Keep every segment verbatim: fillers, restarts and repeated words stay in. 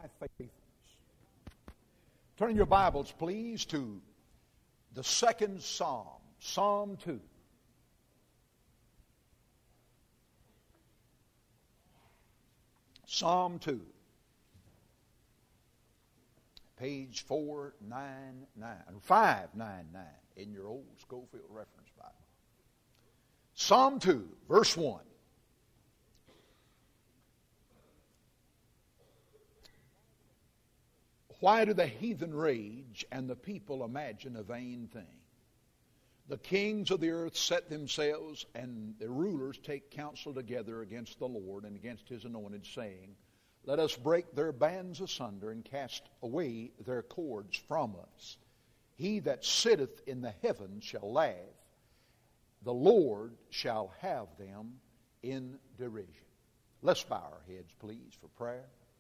faithfulness. Turn your Bibles, please, to the second Psalm, Psalm two. Psalm two, page four ninety-nine, five ninety-nine in your old Schofield Reference Bible. Psalm two, verse one. Why do the heathen rage and the people imagine a vain thing? The kings of the earth set themselves, and the rulers take counsel together against the Lord and against His anointed, saying, Let us break their bands asunder and cast away their cords from us. He that sitteth in the heavens shall laugh. The Lord shall have them in derision. Let's bow our heads, please, for prayer.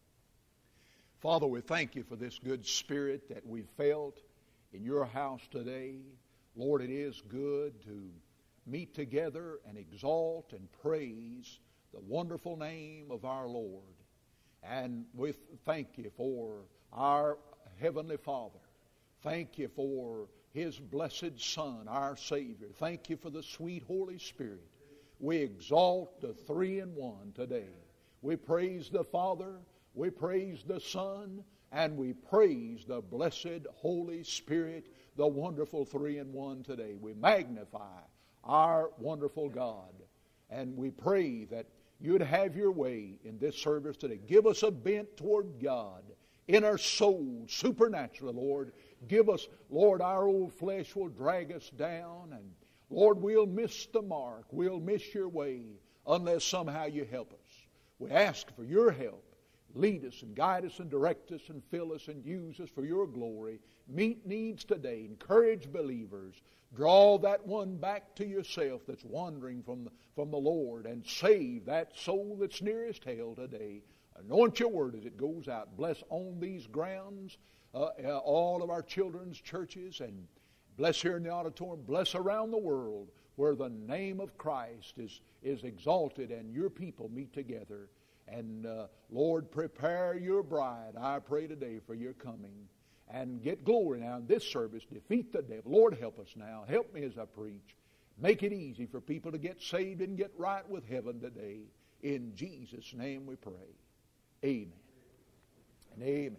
Father, we thank You for this good spirit that we felt in Your house today. Lord, it is good to meet together and exalt and praise the wonderful name of our Lord. And we thank You for our Heavenly Father. Thank You for His blessed Son, our Savior. Thank You for the sweet Holy Spirit. We exalt the three in one today. We praise the Father, we praise the Son, and we praise the blessed Holy Spirit, the wonderful three in one today. We magnify our wonderful God, and we pray that You'd have Your way in this service today. Give us a bent toward God in our souls, supernaturally, Lord. Give us, Lord, our old flesh will drag us down, and Lord, we'll miss the mark. We'll miss Your way unless somehow You help us. We ask for Your help. Lead us and guide us and direct us and fill us and use us for Your glory. Meet needs today. Encourage believers. Draw that one back to Yourself that's wandering from the, from the Lord, and save that soul that's nearest hell today. Anoint Your word as it goes out. Bless on these grounds uh, uh, all of our children's churches, and bless here in the auditorium. Bless around the world where the name of Christ is, is exalted and Your people meet together. And uh, Lord, prepare Your bride, I pray today, for Your coming. And get glory now in this service. Defeat the devil. Lord, help us now. Help me as I preach. Make it easy for people to get saved and get right with heaven today. In Jesus' name we pray. Amen. And amen.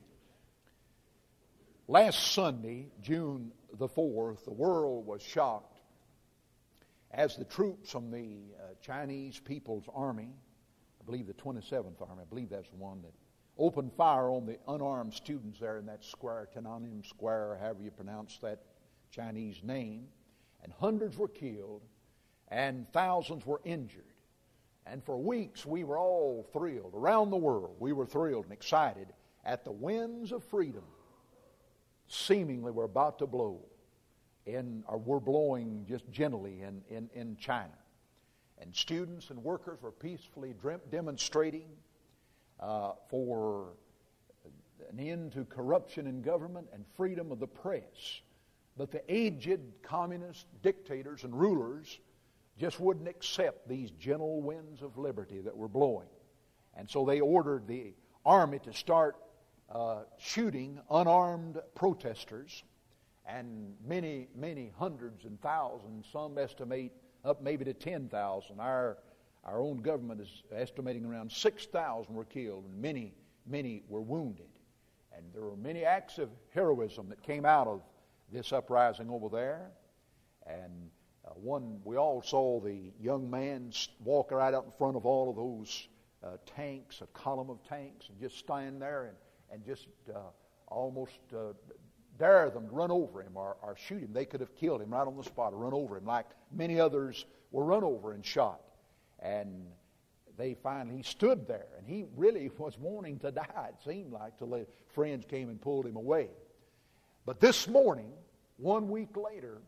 Last Sunday, June the fourth, the world was shocked as the troops from the uh, Chinese People's Army, I believe the twenty-seventh Army, I believe that's the one that opened fire on the unarmed students there in that square, Tiananmen Square, or however you pronounce that Chinese name. And hundreds were killed, and thousands were injured. And for weeks we were all thrilled. Around the world we were thrilled and excited at the winds of freedom seemingly were about to blow, in, or were blowing just gently in, in, in China. And students and workers were peacefully demonstrating uh, for an end to corruption in government and freedom of the press. But the aged communist dictators and rulers just wouldn't accept these gentle winds of liberty that were blowing. And so they ordered the army to start uh, shooting unarmed protesters, and many, many hundreds and thousands, some estimate up maybe to ten thousand. Our, our own government is estimating around six thousand were killed, and many, many were wounded. And there were many acts of heroism that came out of this uprising over there. And uh, one, we all saw the young man walk right out in front of all of those uh, tanks, a column of tanks, and just stand there and, and just uh, almost uh, dare them to run over him or, or shoot him. They could have killed him right on the spot or run over him, like many others were run over and shot. And they finally, he stood there, and he really was wanting to die, it seemed like, till the friends came and pulled him away. But this morning, one week later,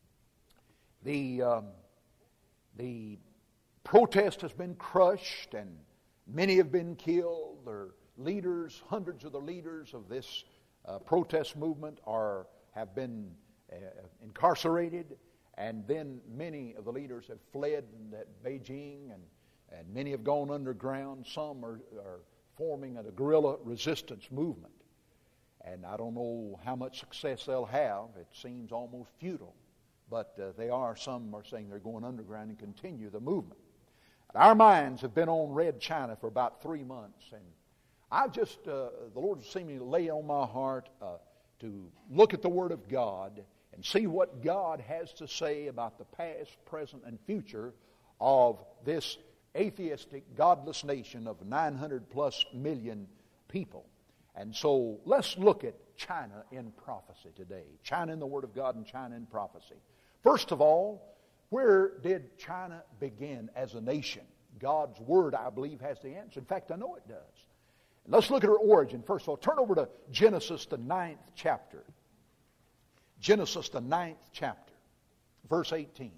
the um, the protest has been crushed, and many have been killed. Their leaders, hundreds of the leaders of this uh, protest movement are have been uh, incarcerated, and then many of the leaders have fled at Beijing, and, and many have gone underground. Some are, are forming a guerrilla resistance movement. And I don't know how much success they'll have. It seems almost futile. But uh, they are, some are saying they're going underground and continue the movement. And our minds have been on Red China for about three months. And I've just, uh, the Lord has seen me lay on my heart uh, to look at the Word of God and see what God has to say about the past, present, and future of this atheistic, godless nation of nine hundred plus million people. And so let's look at China in prophecy today. China in the Word of God and China in prophecy. First of all, where did China begin as a nation? God's Word, I believe, has the answer. In fact, I know it does. Let's look at her origin. First of all, turn over to Genesis, the ninth chapter. Genesis, the ninth chapter, verse eighteen.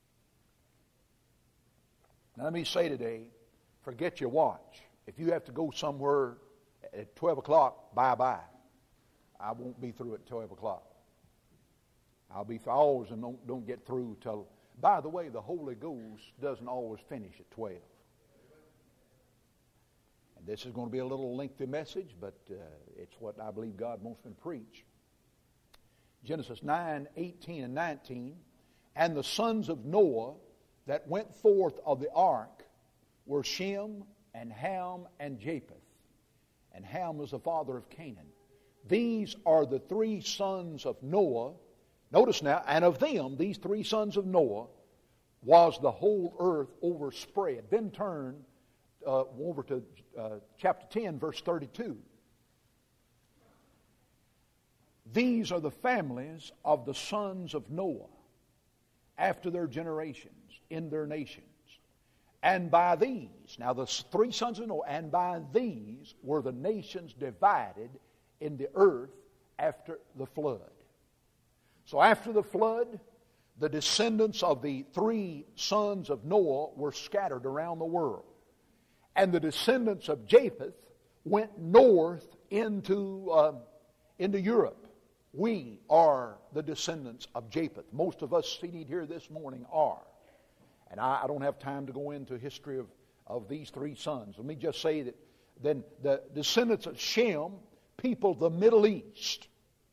Now let me say today, forget your watch. If you have to go somewhere at twelve o'clock, bye-bye. I won't be through at twelve o'clock. I'll be through, I always don't, don't get through till, by the way, the Holy Ghost doesn't always finish at twelve. And this is going to be a little lengthy message, but uh, it's what I believe God wants me to preach. Genesis nine, eighteen, and nineteen. And the sons of Noah that went forth of the ark were Shem and Ham and Japheth. And Ham was the father of Canaan. These are the three sons of Noah. Notice now, and of them, these three sons of Noah, was the whole earth overspread. Then turn uh, over to uh, chapter ten, verse thirty-two. These are the families of the sons of Noah after their generations in their nations. And by these, now the three sons of Noah, and by these were the nations divided in the earth after the flood. So after the flood, the descendants of the three sons of Noah were scattered around the world. And the descendants of Japheth went north into, uh, into Europe. We are the descendants of Japheth. Most of us seated here this morning are. And I, I don't have time to go into history of, of these three sons. Let me just say that then the descendants of Shem peopled the Middle East.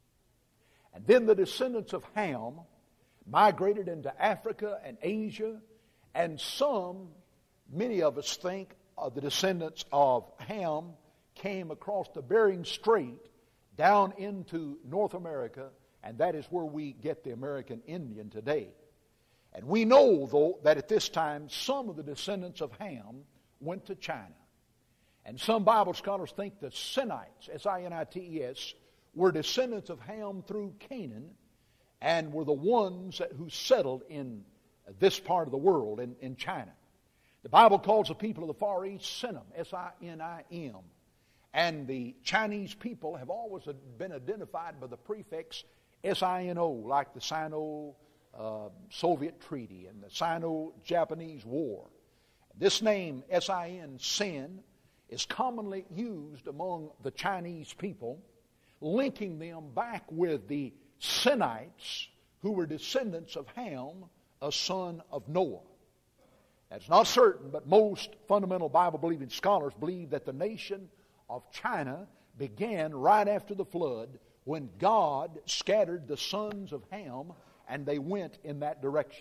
And then the descendants of Ham migrated into Africa and Asia. And some, many of us think, of the descendants of Ham came across the Bering Strait down into North America, and that is where we get the American Indian today. And we know, though, that at this time some of the descendants of Ham went to China. And some Bible scholars think the Sinites, S I N I T E S, were descendants of Ham through Canaan and were the ones that, who settled in this part of the world, in, in China. The Bible calls the people of the Far East Sinim, S I N I M. And the Chinese people have always been identified by the prefix S I N O, like the Sino-Soviet uh, Treaty and the Sino-Japanese War. This name, S I N, Sin, is commonly used among the Chinese people, linking them back with the Sinites, who were descendants of Ham, a son of Noah. That's not certain, but most fundamental Bible-believing scholars believe that the nation of China began right after the flood, when God scattered the sons of Ham and they went in that direction.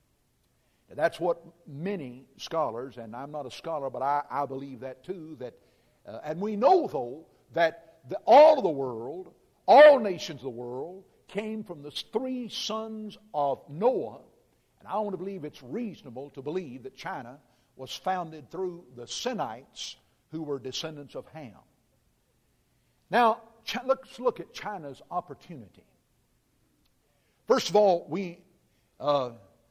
Now, that's what many scholars, and I'm not a scholar, but I, I believe that too, that, uh, and we know, though, that the, all of the world, all nations of the world, came from the three sons of Noah. And I want to believe it's reasonable to believe that China was founded through the Sinites, who were descendants of Ham. Now, let's look at China's opportunity. First of all, we uh,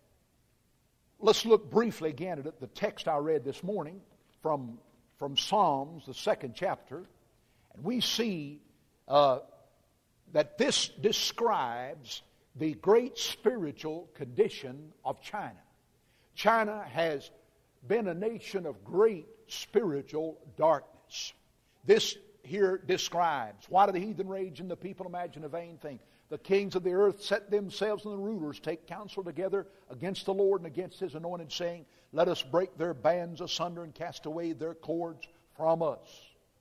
let's look briefly again at the text I read this morning from, from Psalms, the second chapter. And we see uh, that this describes the great spiritual condition of China. China has been a nation of great spiritual darkness. This here describes, why do the heathen rage and the people imagine a vain thing? The kings of the earth set themselves, and the rulers take counsel together against the Lord and against His anointed, saying, let us break their bands asunder and cast away their cords from us.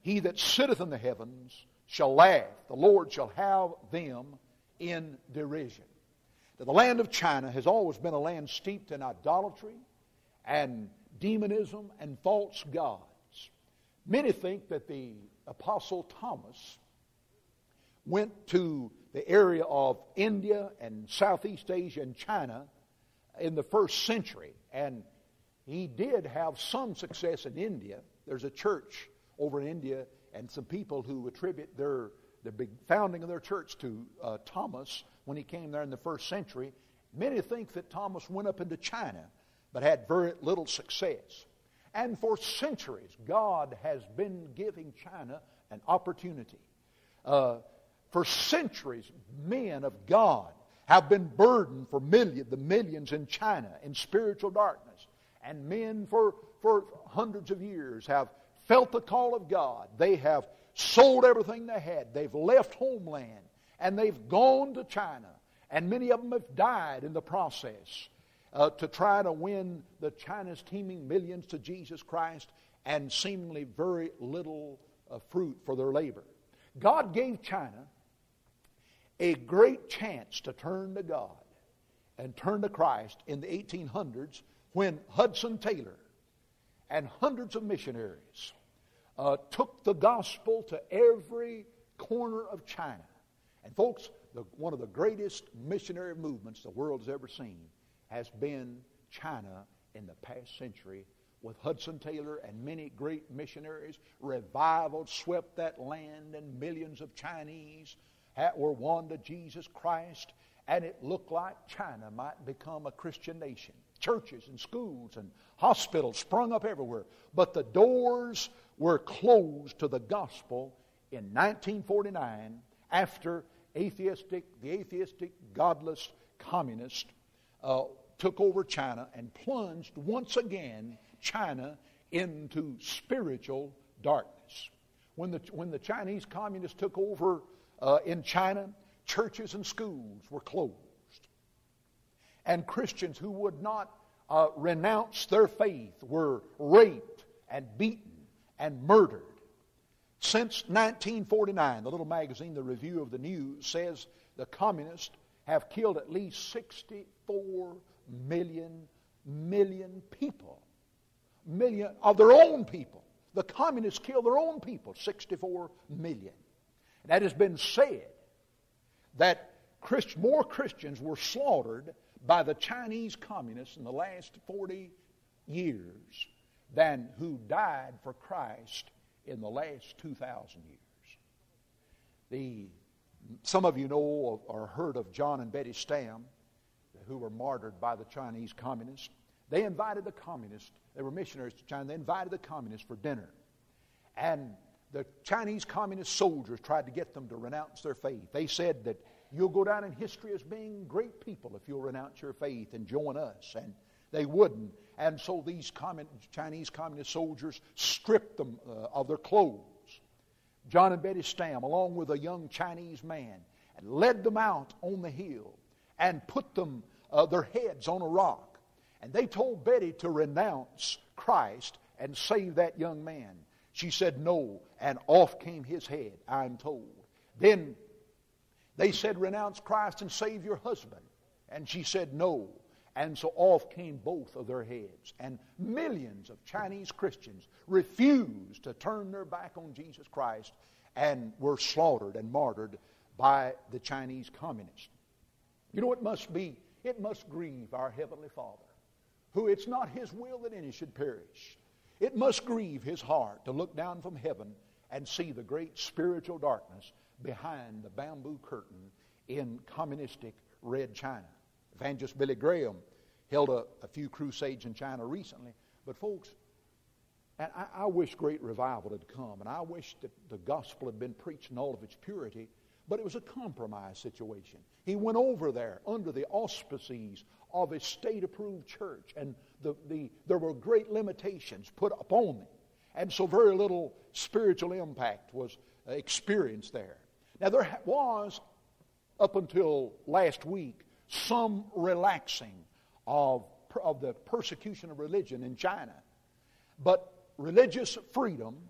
he that sitteth in the heavens shall laugh. The Lord shall have them in derision. Now, the land of China has always been a land steeped in idolatry and demonism and false gods. Many think that the Apostle Thomas went to the area of India and Southeast Asia and China in the first century, and he did have some success in India. There's a church over in India and some people who attribute their the big founding of their church to uh, Thomas when he came there in the first century. Many think that Thomas went up into China but had very little success. And for centuries, God has been giving China an opportunity. Uh, for centuries, men of God have been burdened for million, the millions in China in spiritual darkness. And men for, for hundreds of years have felt the call of God. They have sold everything they had. They've left homeland and they've gone to China. And many of them have died in the process uh, to try to win the China's teeming millions to Jesus Christ, and seemingly very little uh, fruit for their labor. God gave China a great chance to turn to God and turn to Christ in the eighteen hundreds when Hudson Taylor and hundreds of missionaries uh, took the gospel to every corner of China. And folks, the, one of the greatest missionary movements the world has ever seen has been China in the past century, with Hudson Taylor and many great missionaries. Revival swept that land, and millions of Chinese were won to Jesus Christ, and it looked like China might become a Christian nation. Churches and schools and hospitals sprung up everywhere. But the doors were closed to the gospel in nineteen forty-nine after atheistic, the atheistic, godless communists uh, took over China and plunged once again China into spiritual darkness. When the, when the Chinese communists took over uh, in China, churches and schools were closed. And Christians who would not uh, renounce their faith were raped and beaten and murdered. Since nineteen forty-nine, the little magazine, The Review of the News, says the communists have killed at least sixty-four million, million people. Million of their own people. The communists killed their own people, sixty-four million. And that has been said that Christ, more Christians were slaughtered by the Chinese communists in the last forty years than who died for Christ in the last two thousand years. The, some of you know or heard of John and Betty Stam, who were martyred by the Chinese communists. They invited the communists, they were missionaries to China, they invited the communists for dinner. And the Chinese communist soldiers tried to get them to renounce their faith. They said that you'll go down in history as being great people if you'll renounce your faith and join us. And they wouldn't. And so these commun- Chinese communist soldiers stripped them uh, of their clothes. John and Betty Stam, along with a young Chinese man, and led them out on the hill and put them uh, their heads on a rock. And they told Betty to renounce Christ and save that young man. She said no, and off came his head, I'm told. Then they said, renounce Christ and save your husband. And she said no. And so off came both of their heads. And millions of Chinese Christians refused to turn their back on Jesus Christ and were slaughtered and martyred by the Chinese communists. You know, it must be, it must grieve our Heavenly Father, who it's not His will that any should perish. It must grieve His heart to look down from heaven and see the great spiritual darkness behind the bamboo curtain in communistic Red China. Evangelist Billy Graham held a, a few crusades in China recently. But folks, and I, I wish great revival had come, and I wish that the gospel had been preached in all of its purity, but it was a compromise situation. He went over there under the auspices of a state-approved church, and the, the, there were great limitations put upon them. And so very little spiritual impact was uh, experienced there. Now there was, up until last week, some relaxing of, of the persecution of religion in China. But religious freedom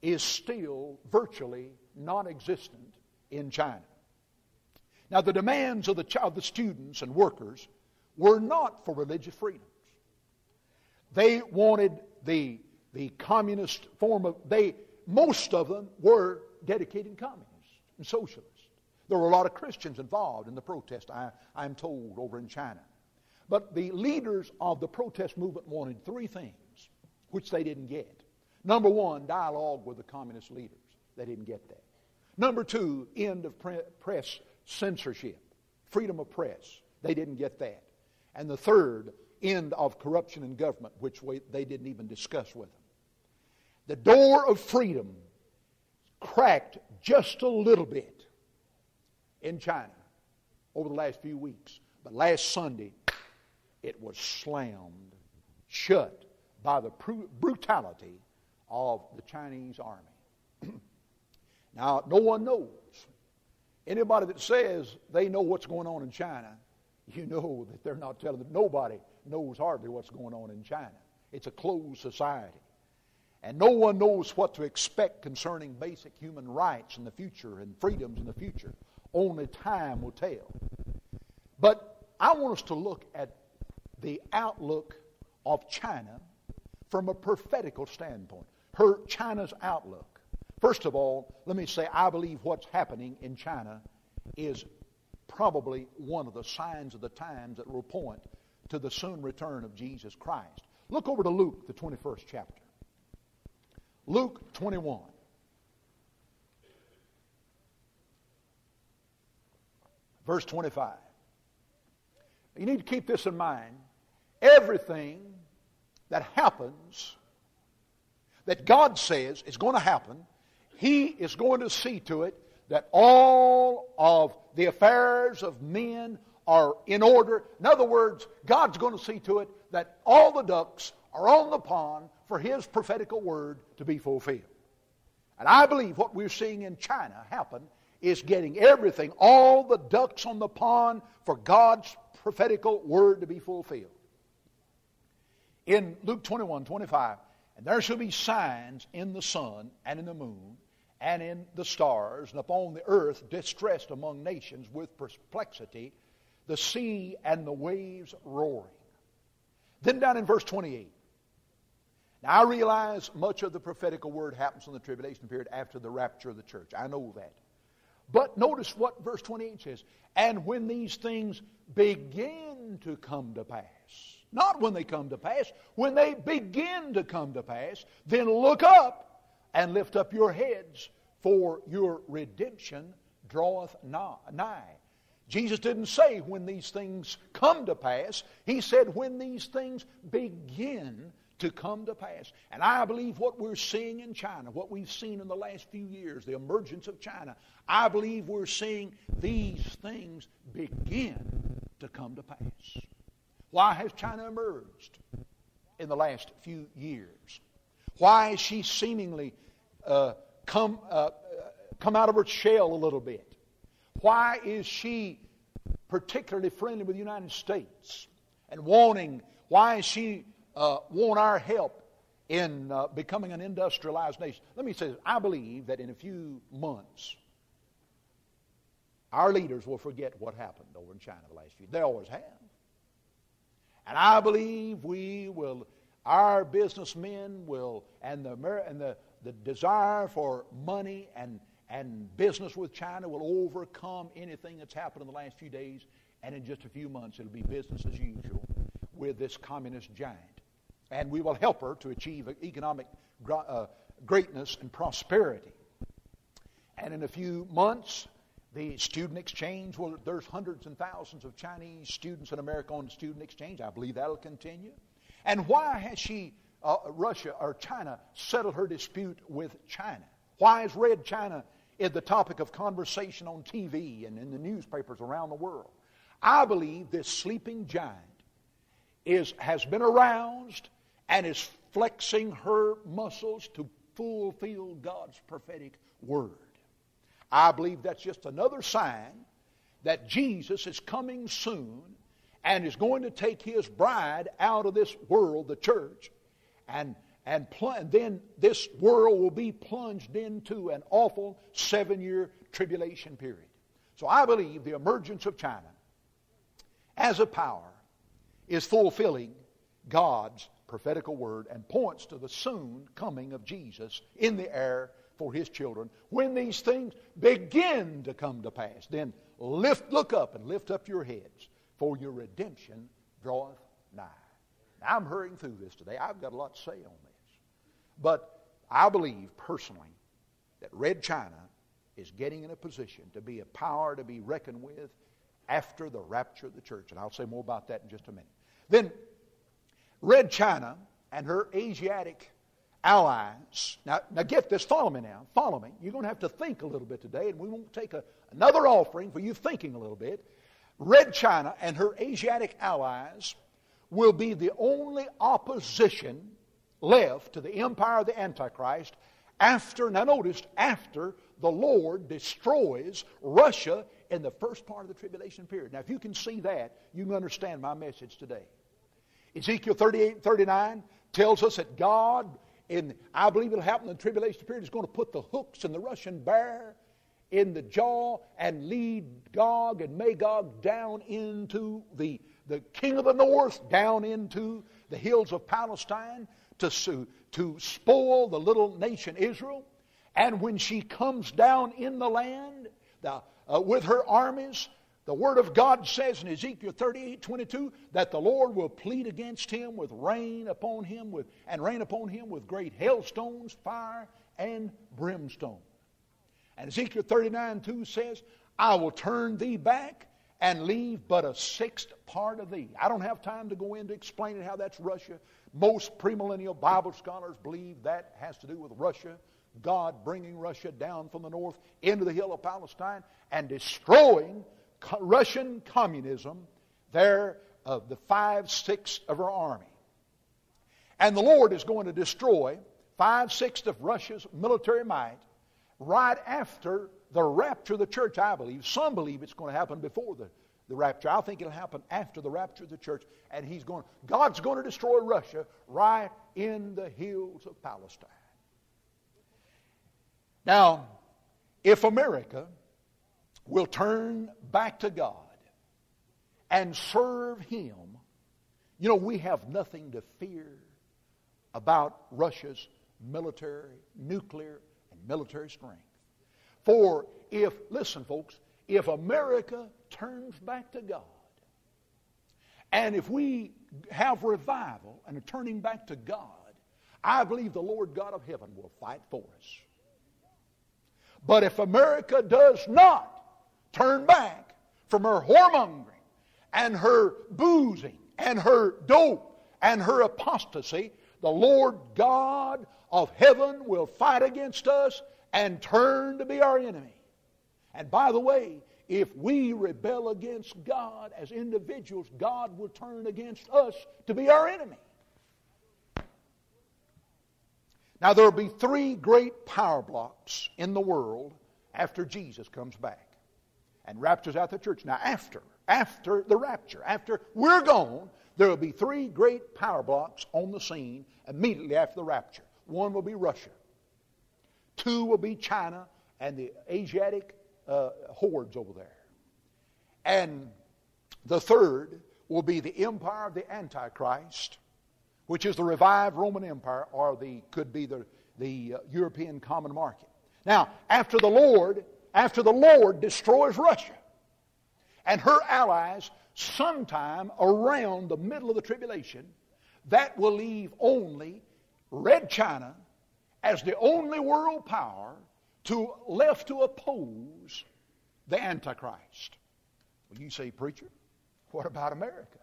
is still virtually non-existent in China. Now, the demands of the, of the students and workers were not for religious freedoms. They wanted the, the communist form of, they, most of them were dedicated communists and socialists. There were a lot of Christians involved in the protest, I, I'm told, over in China. But the leaders of the protest movement wanted three things, which they didn't get. Number one, dialogue with the communist leaders. They didn't get that. Number two, end of pre- press censorship, freedom of press. They didn't get that. And the third, end of corruption in government, which we, they didn't even discuss with them. The door of freedom cracked just a little bit in China over the last few weeks. But last Sunday, it was slammed shut by the pr- brutality of the Chinese army. Now, no one knows. Anybody that says they know what's going on in China, you know that they're not telling them. Nobody knows hardly what's going on in China. It's a closed society. And no one knows what to expect concerning basic human rights in the future and freedoms in the future. Only time will tell. But I want us to look at the outlook of China from a prophetical standpoint. Her China's outlook. First of all, let me say I believe what's happening in China is probably one of the signs of the times that will point to the soon return of Jesus Christ. Look over to Luke, the twenty-first chapter. Luke twenty-one. Verse twenty-five. You need to keep this in mind. Everything that happens, that God says is going to happen, He is going to see to it that all of the affairs of men are in order. In other words, God's going to see to it that all the ducks are on the pond for His prophetical word to be fulfilled. And I believe what we're seeing in China happen is getting everything, all the ducks on the pond for God's prophetical word to be fulfilled. In Luke twenty-one, twenty-five, and there shall be signs in the sun and in the moon and in the stars, and upon the earth distressed among nations with perplexity, the sea and the waves roaring. Then down in verse twenty-eight. Now I realize much of the prophetical word happens in the tribulation period after the rapture of the church. I know that. But notice what verse twenty-eight says. And when these things begin to come to pass. Not when they come to pass. When they begin to come to pass, then look up and lift up your heads, for your redemption draweth nigh. Jesus didn't say when these things come to pass. He said when these things begin to come to pass. And I believe what we're seeing in China, what we've seen in the last few years, the emergence of China, I believe we're seeing these things begin to come to pass. Why has China emerged in the last few years? Why has she seemingly uh, come, uh, come out of her shell a little bit? Why is she particularly friendly with the United States and wanting, why is she uh, want our help in uh, becoming an industrialized nation? Let me say this. I believe that in a few months, our leaders will forget what happened over in China the last few. They always have. And I believe we will, our businessmen will, and the and the, the desire for money and, and business with China will overcome anything that's happened in the last few days. And in just a few months, it'll be business as usual with this communist giant. And we will help her to achieve economic uh, greatness and prosperity. And in a few months, the student exchange, well, there's hundreds and thousands of Chinese students in America on the student exchange. I believe that'll continue. And why has she, uh, Russia or China, settled her dispute with China? Why is Red China is the topic of conversation on T V and in the newspapers around the world? I believe this sleeping giant is has been aroused and is flexing her muscles to fulfill God's prophetic word. I believe that's just another sign that Jesus is coming soon and is going to take His bride out of this world, the church, and and, pl- and then this world will be plunged into an awful seven-year tribulation period. So I believe the emergence of China as a power is fulfilling God's prophetical word and points to the soon coming of Jesus in the air for His children. When these things begin to come to pass, then lift, look up and lift up your heads, for your redemption draweth nigh. Now, I'm hurrying through this today. I've got a lot to say on this. But I believe personally that Red China is getting in a position to be a power to be reckoned with after the rapture of the church. And I'll say more about that in just a minute. Then, Red China and her Asiatic allies. Now, now get this. Follow me now. Follow me. You're going to have to think a little bit today, and we won't take a, another offering for you thinking a little bit. Red China and her Asiatic allies will be the only opposition left to the empire of the Antichrist after, now notice, after the Lord destroys Russia in the first part of the tribulation period. Now, if you can see that, you can understand my message today. Ezekiel thirty-eight and thirty-nine tells us that God, in I believe it'll happen in the tribulation period, is going to put the hooks in the Russian bear in the jaw and lead Gog and Magog down into the, the king of the north, down into the hills of Palestine to, to spoil the little nation Israel. And when she comes down in the land the, uh, with her armies, the Word of God says in Ezekiel thirty-eight twenty-two that the Lord will plead against him with rain upon him with, and rain upon him with great hailstones, fire, and brimstone. And Ezekiel thirty-nine two says, I will turn thee back and leave but a sixth part of thee. I don't have time to go into explaining how that's Russia. Most premillennial Bible scholars believe that has to do with Russia, God bringing Russia down from the north into the hill of Palestine and destroying Russian communism there of the five-sixths of her army. And the Lord is going to destroy five-sixths of Russia's military might right after the rapture of the church, I believe. Some believe it's going to happen before the, the rapture. I think it'll happen after the rapture of the church. And he's going, God's going to destroy Russia right in the hills of Palestine. Now, if America will turn back to God and serve Him, you know, we have nothing to fear about Russia's military, nuclear, and military strength. For if, listen folks, if America turns back to God, and if we have revival and a turning back to God, I believe the Lord God of heaven will fight for us. But if America does not turn back from her whoremongering and her boozing and her dope and her apostasy, the Lord God of heaven will fight against us and turn to be our enemy. And by the way, if we rebel against God as individuals, God will turn against us to be our enemy. Now there will be three great power blocks in the world after Jesus comes back and raptures out the church. Now after, after the rapture, after we're gone, there will be three great power blocks on the scene immediately after the rapture. One will be Russia. Two will be China and the Asiatic uh, hordes over there. And the third will be the empire of the Antichrist, which is the revived Roman Empire, or the could be the, the uh, European common market. Now, after the Lord, after the Lord destroys Russia and her allies sometime around the middle of the tribulation, that will leave only Red China as the only world power to left to oppose the Antichrist. Well, you say, preacher, what about America?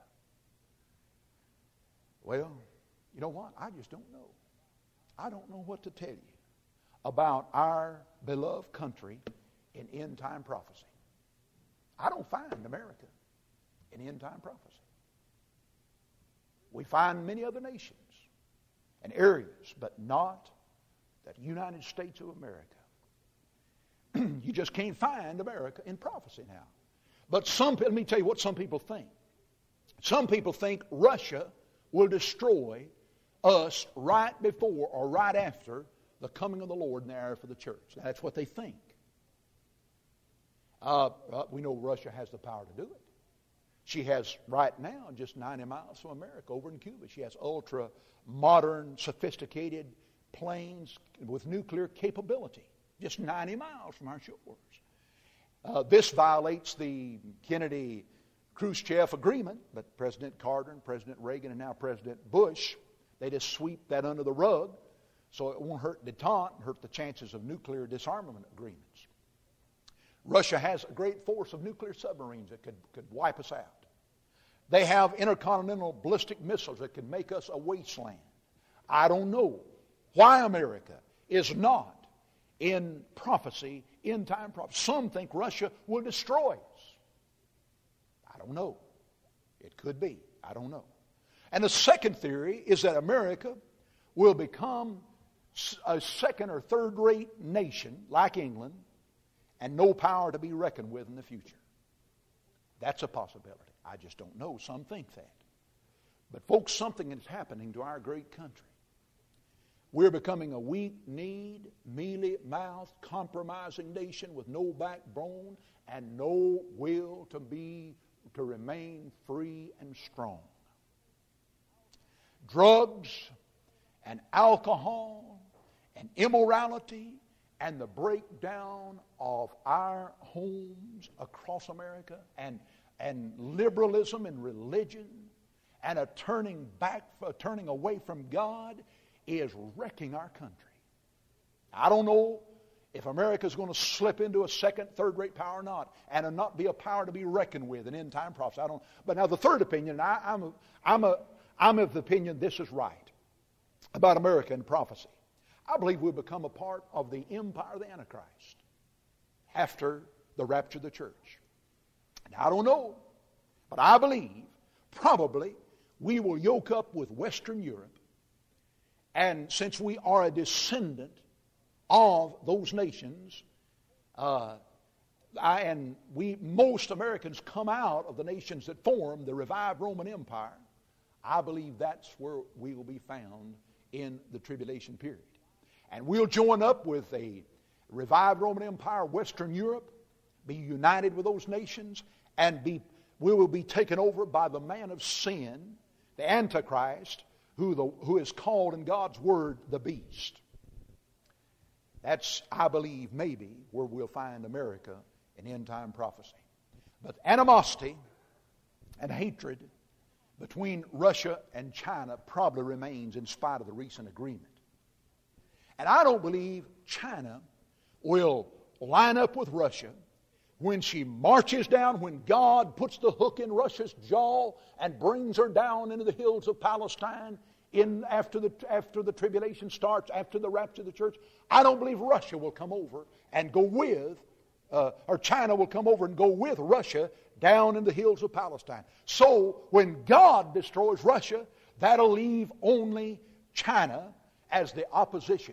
Well, you know what? I just don't know. I don't know what to tell you about our beloved country in end-time prophecy. I don't find America in end-time prophecy. We find many other nations and areas, but not the United States of America. You just can't find America in prophecy now. But some, let me tell you what some people think. Some people think Russia will destroy us right before or right after the coming of the Lord and the hour for the church. That's what they think. Uh, uh, we know Russia has the power to do it. She has right now just ninety miles from America over in Cuba. She has ultra modern, sophisticated planes with nuclear capability, just ninety miles from our shores. Uh, this violates the Kennedy-Khrushchev agreement, but President Carter and President Reagan and now President Bush, they just sweep that under the rug so it won't hurt detente and hurt the chances of nuclear disarmament agreements. Russia has a great force of nuclear submarines that could, could wipe us out. They have intercontinental ballistic missiles that can make us a wasteland. I don't know why America is not in prophecy, in time prophecy. Some think Russia will destroy us. I don't know. It could be. I don't know. And the second theory is that America will become a second or third rate nation like England and no power to be reckoned with in the future. That's a possibility. I just don't know. Some think that. But folks, something is happening to our great country. We're becoming a weak-kneed, mealy-mouthed, compromising nation with no backbone and no will to be, to remain free and strong. Drugs and alcohol and immorality and the breakdown of our homes across America and, and liberalism and religion and a turning back, a turning away from God is wrecking our country. I don't know if America is going to slip into a second, third-rate power or not, and not be a power to be reckoned with in end-time prophecy. I don't. But now the third opinion, I, I'm, a, I'm, a, I'm of the opinion this is right about America and prophecy. I believe we'll become a part of the empire of the Antichrist after the rapture of the church. Now, I don't know, but I believe probably we will yoke up with Western Europe. And since we are a descendant of those nations, uh, I, and we most Americans come out of the nations that form the revived Roman Empire, I believe that's where we will be found in the tribulation period. And we'll join up with a revived Roman Empire, Western Europe, be united with those nations, and be we will be taken over by the man of sin, the Antichrist, who, the, who is called in God's Word the beast. That's, I believe, maybe where we'll find America in end-time prophecy. But animosity and hatred between Russia and China probably remains in spite of the recent agreement. And I don't believe China will line up with Russia when she marches down, when God puts the hook in Russia's jaw and brings her down into the hills of Palestine in after the after the tribulation starts, after the rapture of the church. I don't believe Russia will come over and go with, uh, or China will come over and go with Russia down in the hills of Palestine. So when God destroys Russia, that'll leave only China as the opposition,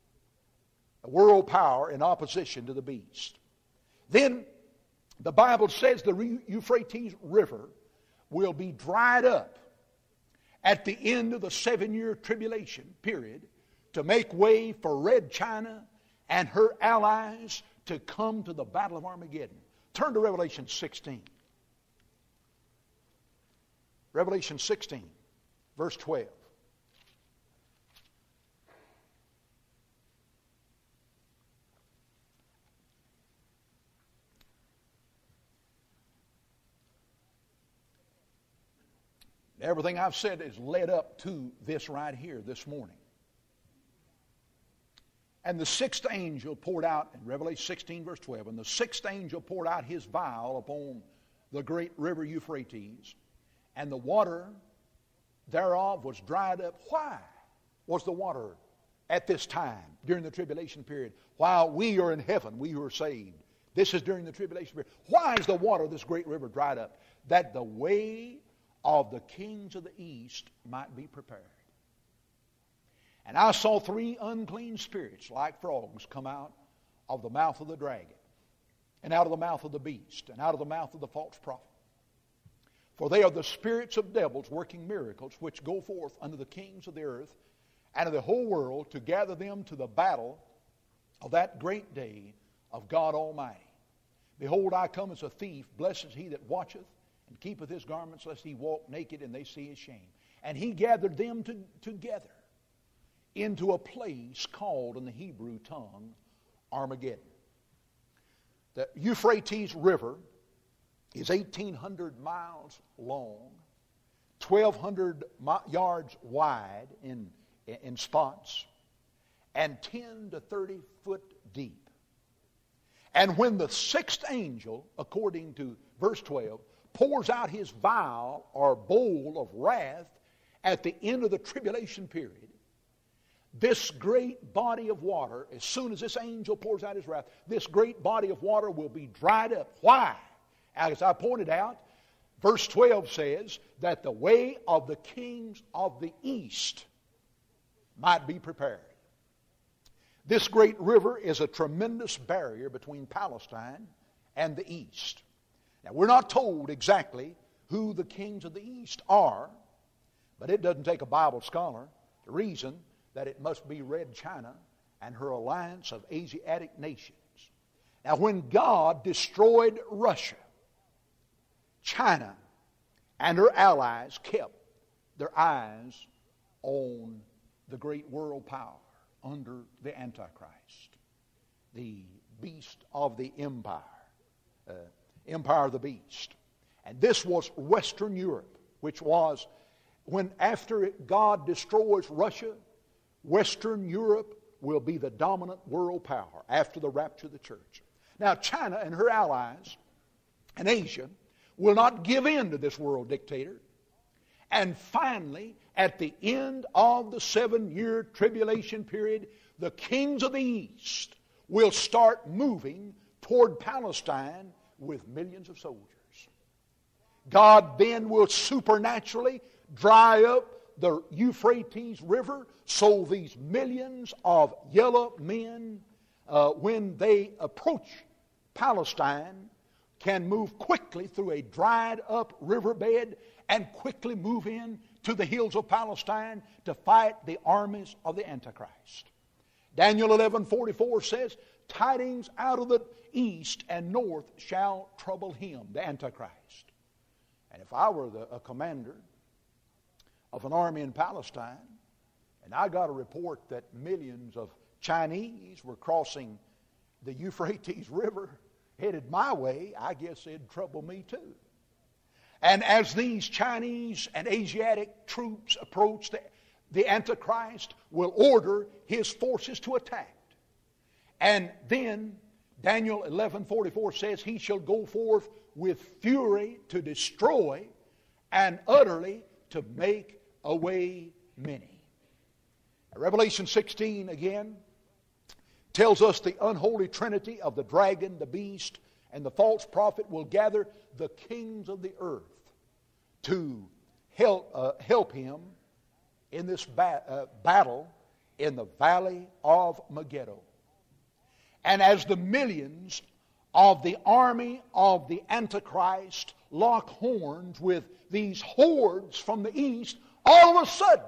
a world power in opposition to the beast. Then the Bible says the Euphrates River will be dried up at the end of the seven-year tribulation period to make way for Red China and her allies to come to the battle of Armageddon. Turn to Revelation sixteen. Revelation sixteen, verse twelve. Everything I've said is led up to this right here this morning. And the sixth angel poured out, in Revelation sixteen, verse twelve, and the sixth angel poured out his vial upon the great river Euphrates, and the water thereof was dried up. Why was the water at this time, during the tribulation period, while we are in heaven, we who are saved? This is during the tribulation period. Why is the water of this great river dried up? That the way of the kings of the east might be prepared. And I saw three unclean spirits like frogs come out of the mouth of the dragon, and out of the mouth of the beast, and out of the mouth of the false prophet. For they are the spirits of devils working miracles, which go forth unto the kings of the earth and of the whole world, to gather them to the battle of that great day of God Almighty. Behold, I come as a thief. Blessed is he that watcheth and keepeth his garments, lest he walk naked and they see his shame. And he gathered them to, together into a place called in the Hebrew tongue Armageddon. The Euphrates River is eighteen hundred miles long, twelve hundred yards wide in, in spots, and ten to thirty foot deep. And when the sixth angel, according to verse twelve, pours out his vial or bowl of wrath at the end of the tribulation period, this great body of water, as soon as this angel pours out his wrath, this great body of water will be dried up. Why? As I pointed out, verse twelve says that the way of the kings of the east might be prepared. This great river is a tremendous barrier between Palestine and the east. Now, we're not told exactly who the kings of the east are, but it doesn't take a Bible scholar to reason that it must be Red China and her alliance of Asiatic nations. Now, when God destroyed Russia, China and her allies kept their eyes on the great world power under the Antichrist, the beast of the empire, uh, empire of the beast. And this was Western Europe, which was, when after God destroys Russia, Western Europe will be the dominant world power after the rapture of the church. Now, China and her allies and Asia will not give in to this world dictator. And finally, at the end of the seven-year tribulation period, the kings of the east will start moving toward Palestine with millions of soldiers. God then will supernaturally dry up the Euphrates River so these millions of yellow men, uh, when they approach Palestine, can move quickly through a dried up riverbed and quickly move in to the hills of Palestine to fight the armies of the Antichrist. Daniel eleven forty-four says, tidings out of the east and north shall trouble him, the Antichrist. And if I were the, a commander of an army in Palestine, and I got a report that millions of Chinese were crossing the Euphrates River headed my way, I guess it'd trouble me too. And as these Chinese and Asiatic troops approach, the, the Antichrist will order his forces to attack. And then Daniel eleven forty-four says, he shall go forth with fury to destroy and utterly to make away many. Revelation sixteen again tells us the unholy trinity of the dragon, the beast, and the false prophet will gather the kings of the earth to help, uh, help him in this ba- uh, battle in the valley of Megiddo. And as the millions of the army of the Antichrist lock horns with these hordes from the east, all of a sudden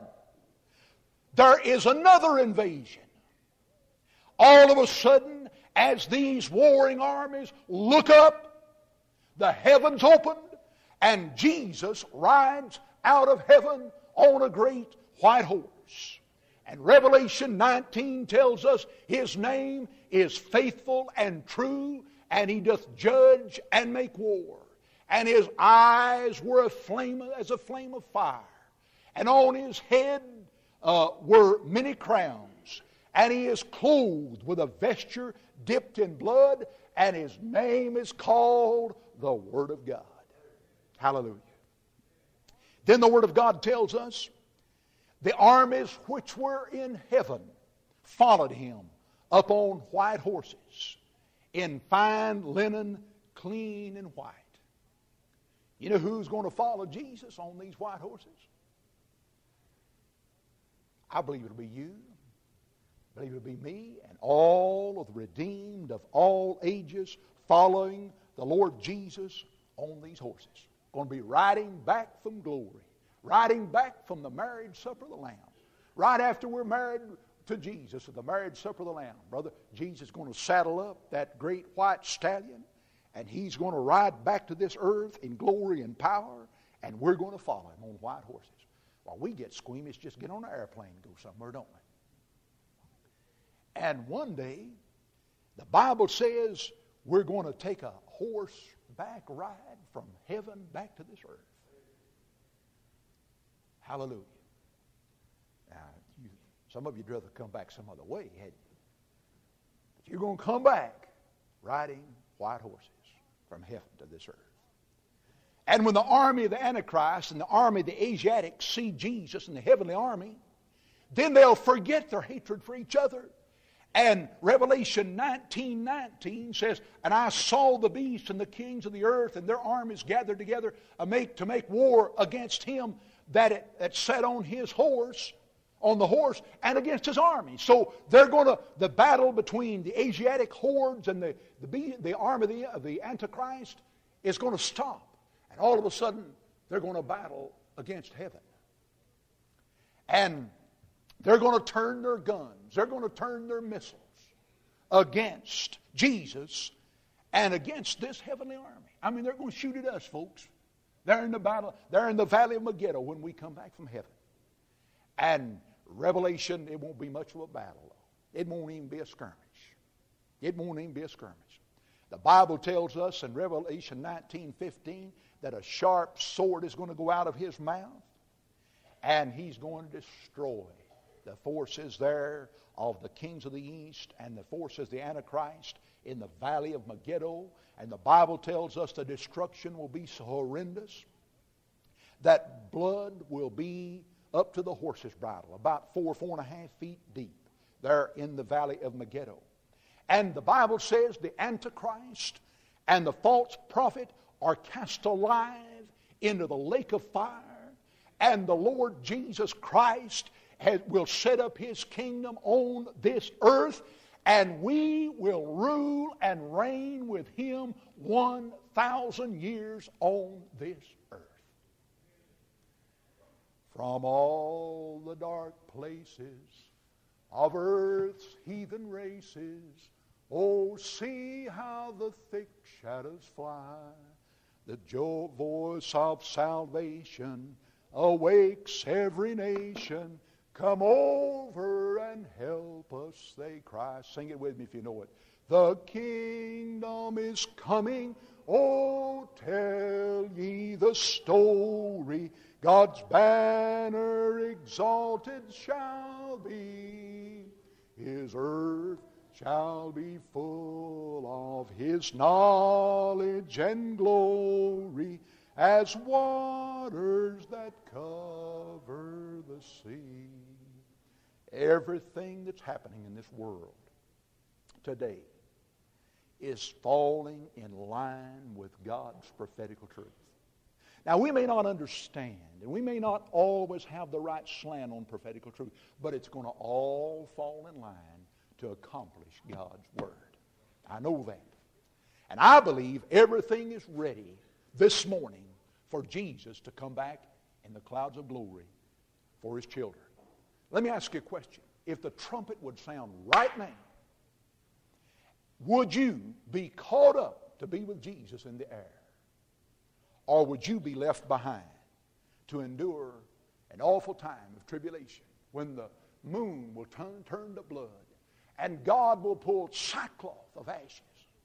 there is another invasion. All of a sudden, as these warring armies look up, the heavens opened, and Jesus rides out of heaven on a great white horse. And Revelation nineteen tells us his name is faithful and true, and he doth judge and make war. And his eyes were a flame as a flame of fire, and on his head uh, were many crowns. And he is clothed with a vesture dipped in blood, and his name is called the Word of God. Hallelujah. Then the Word of God tells us, the armies which were in heaven followed him upon white horses, in fine linen, clean and white. You know who's going to follow Jesus on these white horses? I believe it'll be you. I believe it'll be me and all of the redeemed of all ages following the Lord Jesus on these horses. going to be riding back from glory, riding back from the marriage supper of the Lamb. Right after we're married to Jesus at the marriage supper of the Lamb, brother, Jesus is going to saddle up that great white stallion, and He's going to ride back to this earth in glory and power, and we're going to follow Him on white horses. While we get squeamish, just get on an airplane and go somewhere, don't we? And one day, the Bible says we're going to take a horseback ride from heaven back to this earth. Hallelujah. Now, you, some of you'd rather come back some other way, hadn't you? But you're going to come back riding white horses from heaven to this earth. And when the army of the Antichrist and the army of the Asiatics see Jesus in the heavenly army, then they'll forget their hatred for each other. And Revelation nineteen nineteen says, "And I saw the beast and the kings of the earth and their armies gathered together to make, to make war against him that, it, that sat on his horse, on the horse, and against his army." So they're going to, the battle between the Asiatic hordes and the, the, the army of the, of the Antichrist is going to stop. And all of a sudden, they're going to battle against heaven. And they're going to turn their guns, they're going to turn their missiles against Jesus and against this heavenly army. I mean, they're going to shoot at us, folks. They're in the battle, they're in the valley of Megiddo when we come back from heaven. And Revelation, it won't be much of a battle, though. It won't even be a skirmish. It won't even be a skirmish. The Bible tells us in Revelation nineteen fifteen that a sharp sword is going to go out of his mouth, and he's going to destroy the forces there of the kings of the east and the forces of the Antichrist in the valley of Megiddo. And the Bible tells us the destruction will be so horrendous that blood will be up to the horse's bridle, about four, four and a half feet deep there in the valley of Megiddo. And the Bible says the Antichrist and the false prophet are cast alive into the lake of fire, and the Lord Jesus Christ has, will set up His kingdom on this earth, and we will rule and reign with Him one thousand years on this earth. From all the dark places of earth's heathen races, oh, see how the thick shadows fly. The jo- voice of salvation awakes every nation. Come over and help us, they cry. Sing it with me if you know it. The kingdom is coming. Oh, tell ye the story. God's banner exalted shall be. His earth shall be full of His knowledge and glory as waters that cover the sea. Everything that's happening in this world today is falling in line with God's prophetical truth. Now, we may not understand, and we may not always have the right slant on prophetical truth, but it's going to all fall in line to accomplish God's Word. I know that. And I believe everything is ready this morning for Jesus to come back in the clouds of glory for His children. Let me ask you a question. If the trumpet would sound right now, would you be caught up to be with Jesus in the air? Or would you be left behind to endure an awful time of tribulation when the moon will turn, turn to blood and God will pull sackcloth of ashes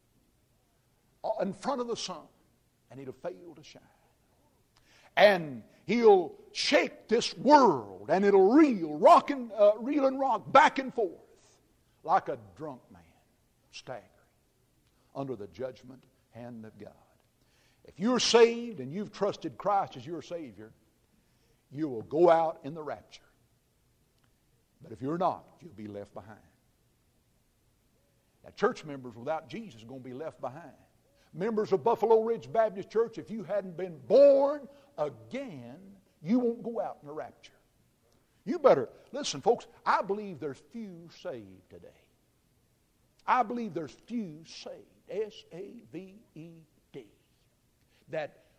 in front of the sun and it'll fail to shine? And He'll shake this world and it'll reel, rock and, uh, reel and rock back and forth like a drunk man staggering under the judgment hand of God. If you're saved and you've trusted Christ as your Savior, you will go out in the rapture. But if you're not, you'll be left behind. Now, church members without Jesus are going to be left behind. Members of Buffalo Ridge Baptist Church, if you hadn't been born again, you won't go out in the rapture. You better, listen folks, I believe there's few saved today. I believe there's few saved, S A V E D, that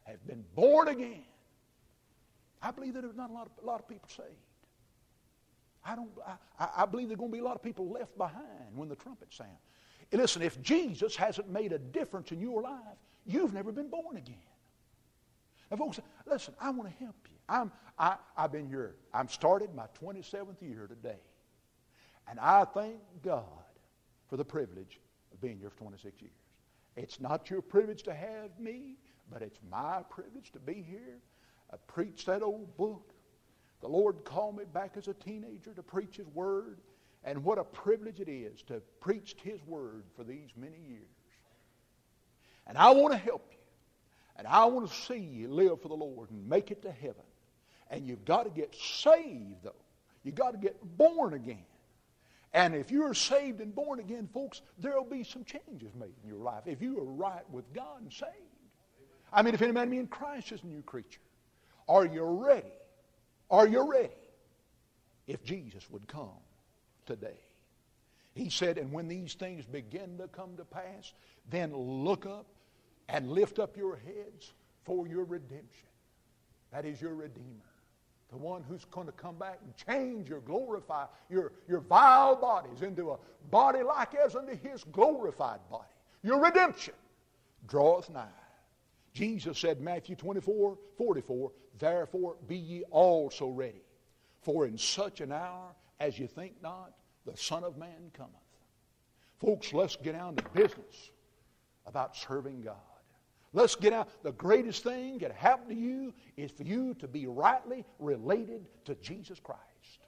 have been born again. I believe that there's not a lot of, a lot of people saved. I don't. I, I believe there's going to be a lot of people left behind when the trumpet sounds. And listen, if Jesus hasn't made a difference in your life, you've never been born again. Now, folks, listen, I want to help you. I'm, I, I've been here. I'm started my twenty-seventh year today. And I thank God for the privilege of being here for twenty-six years. It's not your privilege to have me, but it's my privilege to be here. I preached that old book. The Lord called me back as a teenager to preach His Word. And what a privilege it is to preach His Word for these many years. And I want to help you. And I want to see you live for the Lord and make it to heaven. And you've got to get saved, though. You've got to get born again. And if you're saved and born again, folks, there will be some changes made in your life if you are right with God and saved. I mean, if any man be in Christ is a new creature. Are you ready? Are you ready if Jesus would come today? He said, and when these things begin to come to pass, then look up and lift up your heads for your redemption. That is your Redeemer. The one who's going to come back and change your, glorify your, your vile bodies into a body like as unto His glorified body. Your redemption draweth nigh. Jesus said, Matthew twenty-four, forty-four, therefore be ye also ready, for in such an hour as you think not, the Son of Man cometh. Folks, let's get down to business about serving God. Let's get out. The greatest thing that happened to you is for you to be rightly related to Jesus Christ.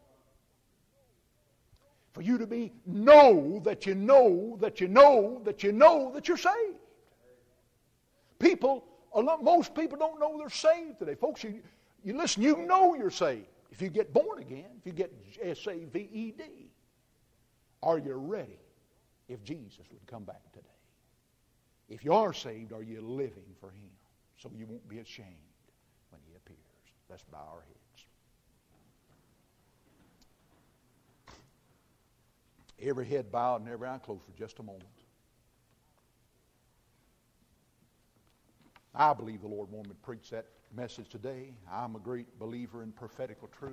For you to be, know that you know that you know that you know that you're saved. People, a lot, most people don't know they're saved today. Folks, you, you listen, you know you're saved. If you get born again, if you get S A V E D, are you ready if Jesus would come back today? If you are saved, are you living for Him so you won't be ashamed when He appears? Let's bow our heads. Every head bowed and every eye closed for just a moment. I believe the Lord wanted me to preach that message today. I'm a great believer in prophetical truth.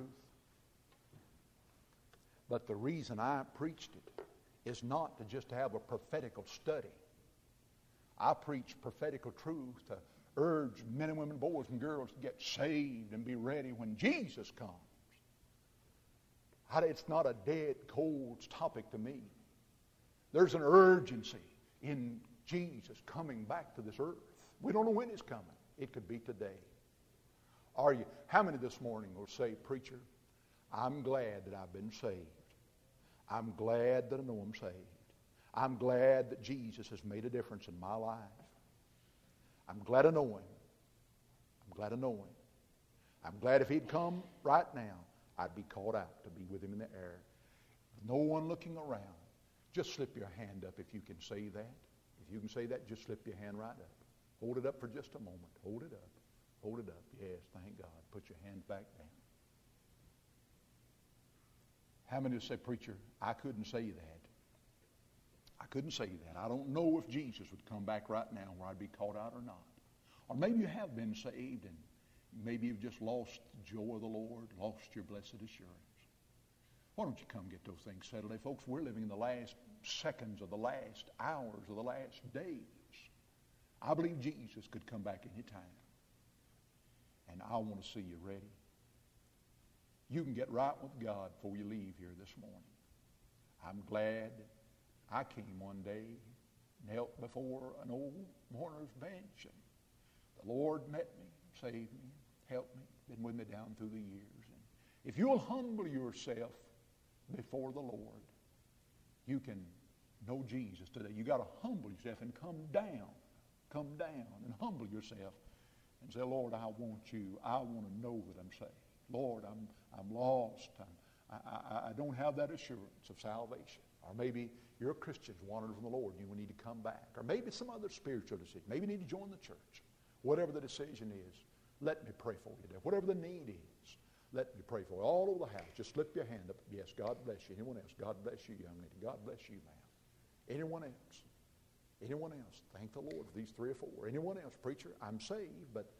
But the reason I preached it is not to just have a prophetical study. I preach prophetical truth to urge men and women, boys and girls to get saved and be ready when Jesus comes. It's not a dead, cold topic to me. There's an urgency in Jesus coming back to this earth. We don't know when He's coming. It could be today. Are you? How many this morning will say, preacher, I'm glad that I've been saved. I'm glad that I know I'm saved. I'm glad that Jesus has made a difference in my life. I'm glad I know Him. I'm glad I know Him. I'm glad if He'd come right now, I'd be called out to be with Him in the air. No one looking around. Just slip your hand up if you can say that. If you can say that, just slip your hand right up. Hold it up for just a moment. Hold it up. Hold it up. Yes, thank God. Put your hand back down. How many say, preacher, I couldn't say that. I couldn't say that. I don't know if Jesus would come back right now where I'd be called out or not. Or maybe you have been saved and maybe you've just lost the joy of the Lord, lost your blessed assurance. Why don't you come get those things settled today? Folks, we're living in the last seconds of the last hours of the last days. I believe Jesus could come back any time. And I want to see you ready. You can get right with God before you leave here this morning. I'm glad I came one day, knelt before an old mourner's bench, and the Lord met me, saved me, helped me, been with me down through the years. And if you'll humble yourself before the Lord, you can know Jesus today. You got to humble yourself and come down, come down and humble yourself and say, Lord, I want you. I want to know that I'm saved. Lord, I'm I'm lost. I'm, I, I, I don't have that assurance of salvation. Or maybe you're a Christian wandered from the Lord and you will need to come back. Or maybe some other spiritual decision. Maybe you need to join the church. Whatever the decision is, let me pray for you there. Whatever the need is, let me pray for you. All over the house, just slip your hand up. Yes, God bless you. Anyone else? God bless you, young lady. God bless you, ma'am. Anyone else? Anyone else? Thank the Lord for these three or four. Anyone else? Preacher, I'm saved, but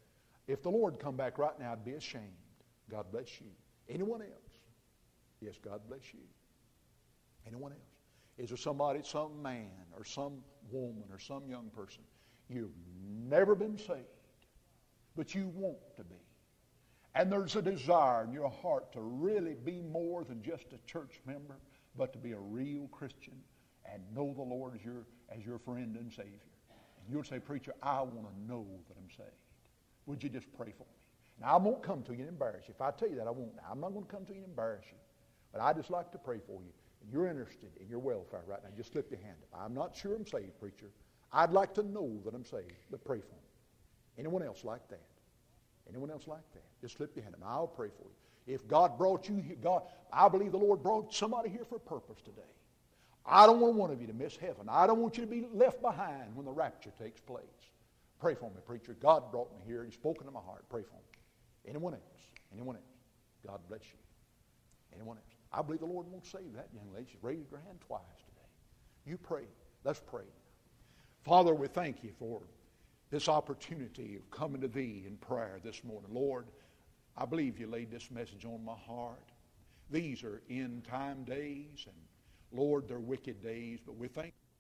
If the Lord come back right now, I'd be ashamed. God bless you. Anyone else? Yes, God bless you. Anyone else? Is there somebody, some man or some woman or some young person, you've never been saved, but you want to be? And there's a desire in your heart to really be more than just a church member, but to be a real Christian and know the Lord as your, as your friend and Savior. And you'll say, preacher, I want to know that I'm saved. Would you just pray for me? Now, I won't come to you and embarrass you. If I tell you that, I won't. Now, I'm not going to come to you and embarrass you. But I'd just like to pray for you. And you're interested in your welfare right now. Just slip your hand up. I'm not sure I'm saved, preacher. I'd like to know that I'm saved, but pray for me. Anyone else like that? Anyone else like that? Just slip your hand up. And I'll pray for you. If God brought you here, God, I believe the Lord brought somebody here for a purpose today. I don't want one of you to miss heaven. I don't want you to be left behind when the rapture takes place. Pray for me, preacher. God brought me here. He's spoken to my heart. Pray for me. Anyone else? Anyone else? God bless you. Anyone else? I believe the Lord won't save that young lady. She's raised her hand twice today. You pray. Let's pray. Father, we thank you for this opportunity of coming to Thee in prayer this morning. Lord, I believe You laid this message on my heart. These are end time days, and Lord, they're wicked days, but we thank